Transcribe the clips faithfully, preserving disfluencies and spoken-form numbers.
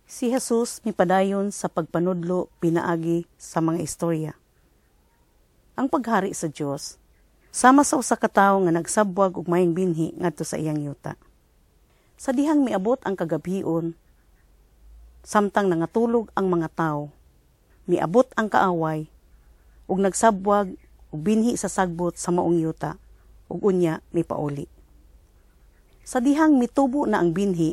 Si Jesus mipadayon sa pagpanudlo pinaagi sa mga istorya. Ang paghari sa Dios sama sa usa ka tawo nga nagsabwag og maayong binhi ngadto sa iyang yuta. Sa dihang miabot ang kagabhion, samtang nangatulog ang mga tawo, miabot ang kaaway ug nagsabwag og binhi sa sagbot sa maong yuta ug unya mipauli. Sa dihang mitubo na ang binhi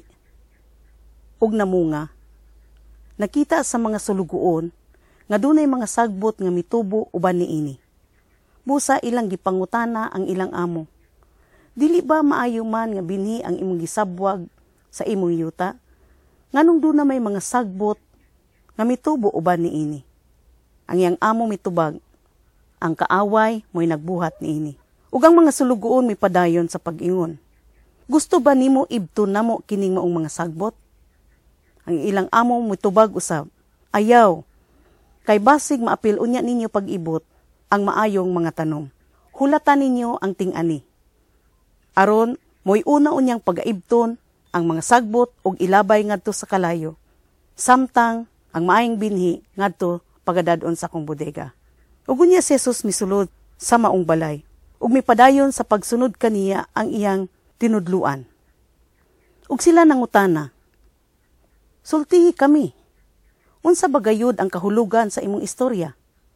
ug namunga, nakita sa mga sulugoon nga dunay mga sagbot nga mitubo uban niini. Busa ilang gipangutana ang ilang amo. Dili ba maayo man nga binhi ang imong gisabwag sa imong yuta? Nganong duna may mga sagbot nga mitubo uban niini? Ang iyang amo mitubag, ang kaaway mo'y nagbuhat niini. Ug ang mga sulugoon mipadayon sa pag-ingon. Gusto ba nimo ibton namo kining maong mga sagbot? Ang ilang amo mitubag usab, ayaw, kay basig maapil unya ninyo pag-ibot ang maayong mga tanom. Hulatan ninyo ang ting-ani. Aron, mo'y una unyang pag-aibton ang mga sagbot ug ilabay ngadto sa kalayo. Samtang ang maayong binhi ngadto pagadadon sa kong bodega. Ug unya si Jesus misulod sa maong balay ug mipadayon sa pagsunod kaniya ang iyang tinudluan. Ug sila nangutana, sultihi kami. Unsa bagayod ang kahulugan sa imong istorya?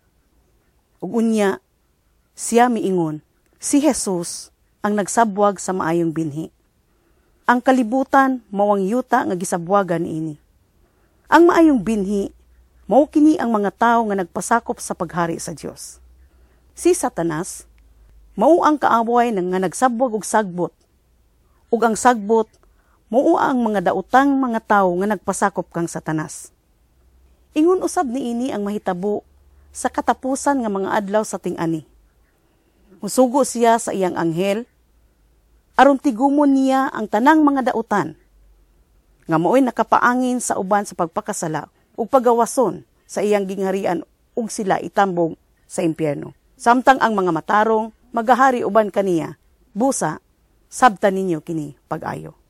Ug unya, siya miingon, si Jesus ang nagsabwag sa maayong binhi. Ang kalibutan mawang yuta nga gisabwagan niini. Ang maayong binhi mao kini ang mga tawo nga nagpasakop sa paghari sa Dios. Si Satanas mao ang kaaway nga nagsabwag og sagbot. Ug ang sagbot mao ang mga daotang mga tawo nga nagpasakop kang Satanas. Ingon usab niini ang mahitabo sa katapusan nga mga adlaw sa ting-ani. Musugo siya sa iyang anghel aron tigumon niya ang tanang mga daotan nga mao'y nakapaangin sa uban sa pagpakasala ug pagawason sa iyang gingharian ug sila itambong sa impyerno. Samtang ang mga matarong magahari uban kaniya, busa sabtan ninyo kini pag-ayo.